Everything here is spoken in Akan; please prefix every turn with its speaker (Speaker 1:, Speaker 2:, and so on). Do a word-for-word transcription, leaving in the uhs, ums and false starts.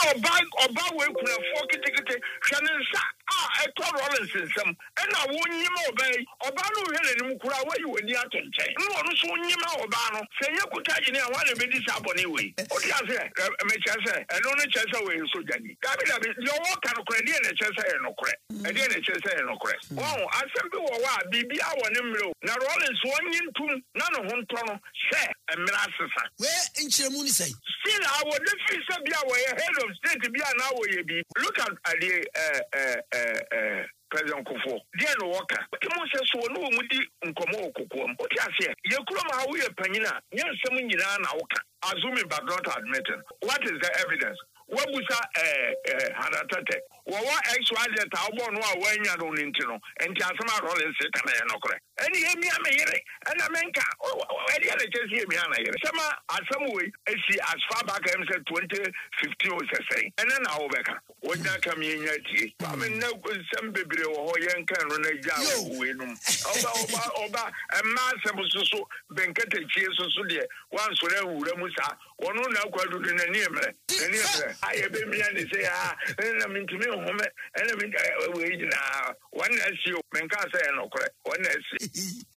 Speaker 1: oba oba we kuna fo kitikiti hwene nsa a eto Rollins nsem ena wonyima oba oba no hwele ni mkura wayi wani atonche no no so wonyima oba no se ye kutaji ni awa le bedi sabone we odi ase me chese eno no chese we so jani dabi dabi yo wo kan kure die ne chese e no kure e die ne chese e no kure oh asem bi wo wa bibia woni mre na Rollins wonyintum na no ho nto no se emra asesa
Speaker 2: we nchiremu ni say
Speaker 1: still I would defeat Sabia way head of state be an hour be look at the uh uh uh President Kufo. Dear no worker. But the most so no mudi unkomo kukum. What you say? You come how we a penina. Yes, some in Oka. Assuming but not admitting. What is the evidence? What was that Hadatate? Well, what X Y Z Albon when you don't intino and Jasama Rollins sit and okre. And he me a mere and a menka. Oh, any other just hear me on a Sama as some way she as far back as twenty fifteen was saying. And then I'll back. What that come in your tea? I mean, no good some baby or young can run a job with them. Oba, Oba, Oba, and Master so Benkete cheers so dear. Once when Musa, one who now quite do the name. I have been me and say, ah, and I mean to me, and I mean, wait now. One as you, Menkasa and Okre, one as